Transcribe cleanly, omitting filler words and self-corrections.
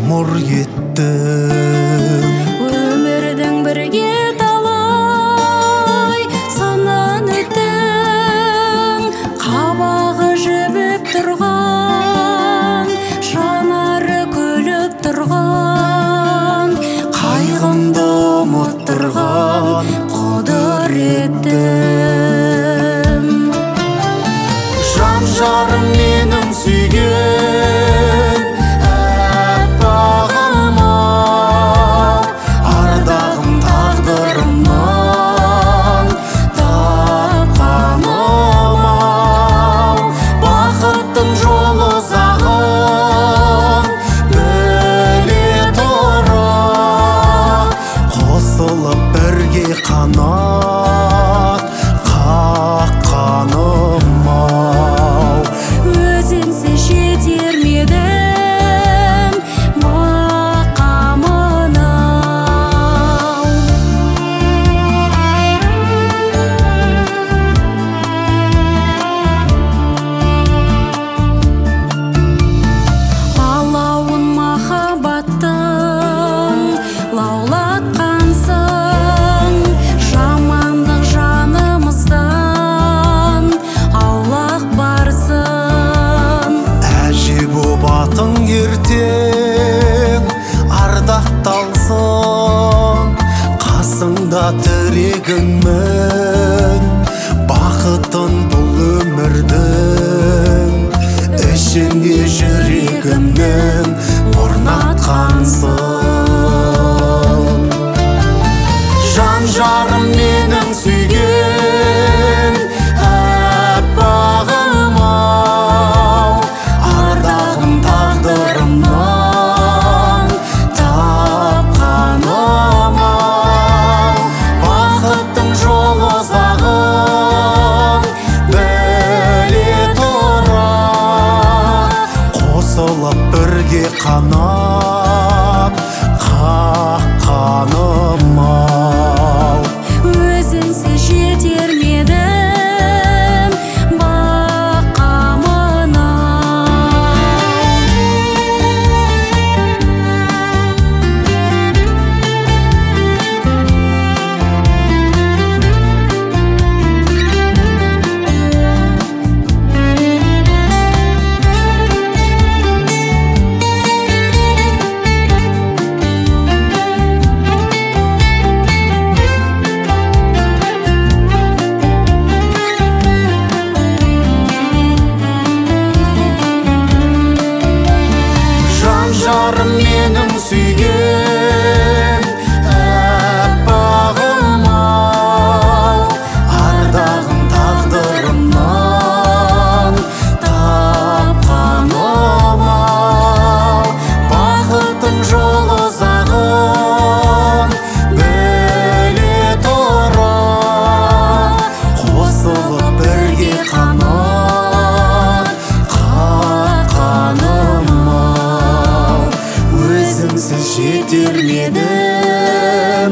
ғұмыр кеттім. Өмірдің бірге талай санан өттің, қабағы жібіп тұрған, жанары күліп тұрған, қайғымды ұмыттырған құдіреттім. Жан жарым менің сүйген аппағым-ау, ардағым тағдырымнан тапқаным-ау, бақыттың жолы ұзағын біле тұра, қосылып бірге қанат қаққаным-ау. Өзіңсіз жетер ме едім мақамына. Алауын махаббаттың лаулатқансың, жамандық жанымыздан аулақ барсың. Әже боп атың ертең ардақталсын, қасыңда тірегіңмін, бақытын бұл өмірдің ішінде жүрегімнің орнатқансың. Жан жарым менің сүйген аппағым-ау, ардағым тағдырымнан тапқаным-ау, бақыттың жолы ұзағын біле тұра, қосылып бірге қанат қаққаным-ау. Өзіңсіз жетер ме едім бақамына. Жан жарым менің сүйген аппағым-ау, ардағым тағдырымнан тапқаным-ау, бақыттың жолы ұзағын біле тұра, қосылып бірге қанат қаққаным-ау. Өзіңсіз жетер ме едім